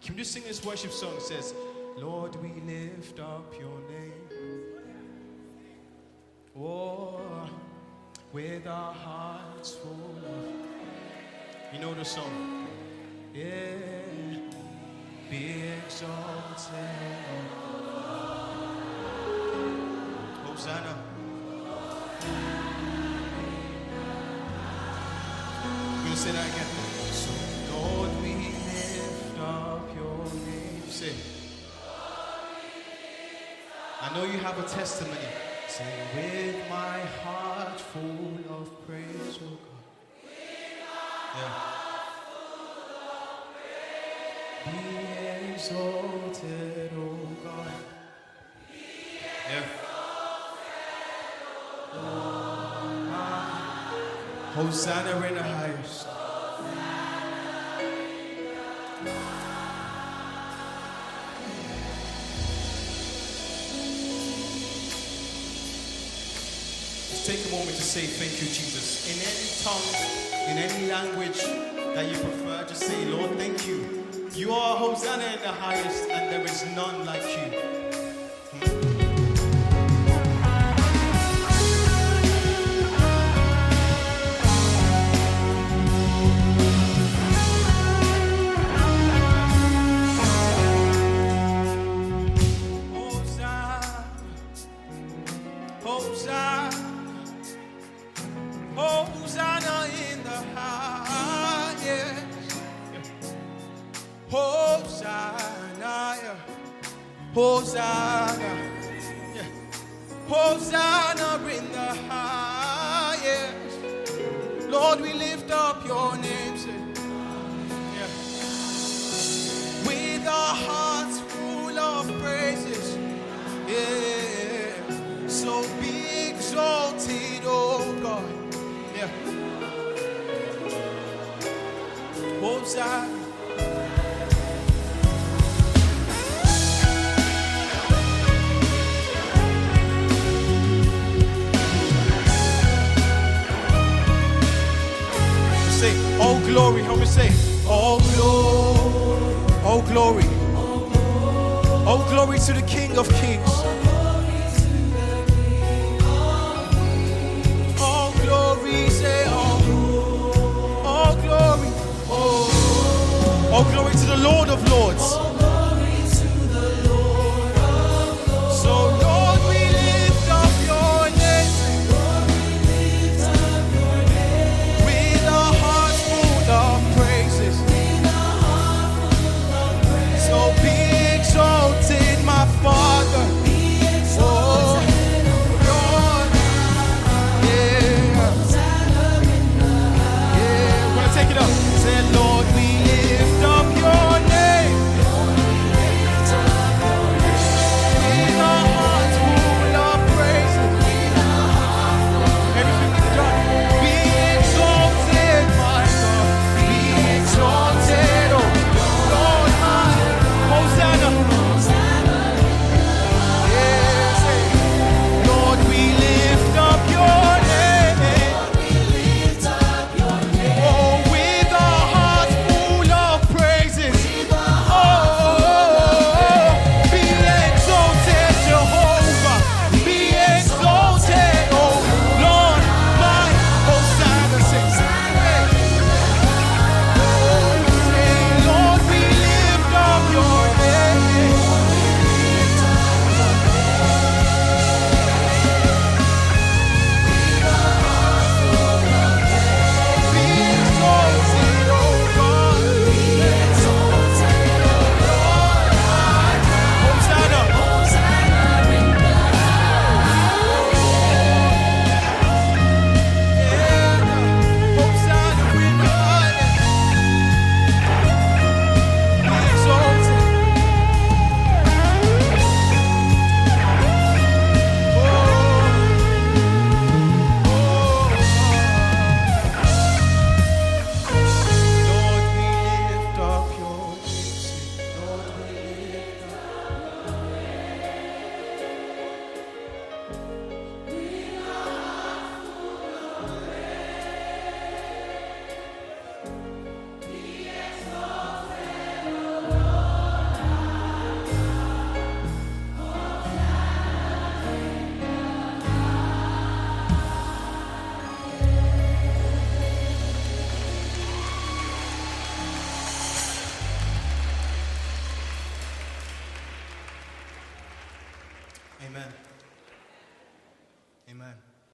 Can we just sing this worship song? It says, Lord, we lift up your name. Oh, with our hearts full of, you know the song? Yeah, be exalted. Hosanna. We're going to say that again. So, Lord, we lift up your name. Say, I know you have a testimony. Say, with my heart full of praise, oh God. Yeah. Be exalted, oh God. Yeah. Hosanna in the highest. Just take a moment to say thank you, Jesus. In any tongue, in any language that you prefer, just say, Lord, thank you. You are Hosanna in the highest, and there is none like you. Hosanna, yeah. Hosanna in the highest. Lord, we lift up your name, yeah. With our hearts full of praises, yeah. So be exalted, oh God, yeah. Hosanna. Oh glory, help me say, oh glory, oh glory, oh glory to the King of Kings. Oh glory, say, oh glory, oh glory to the Lord of Lords. Father, be Amen. Amen.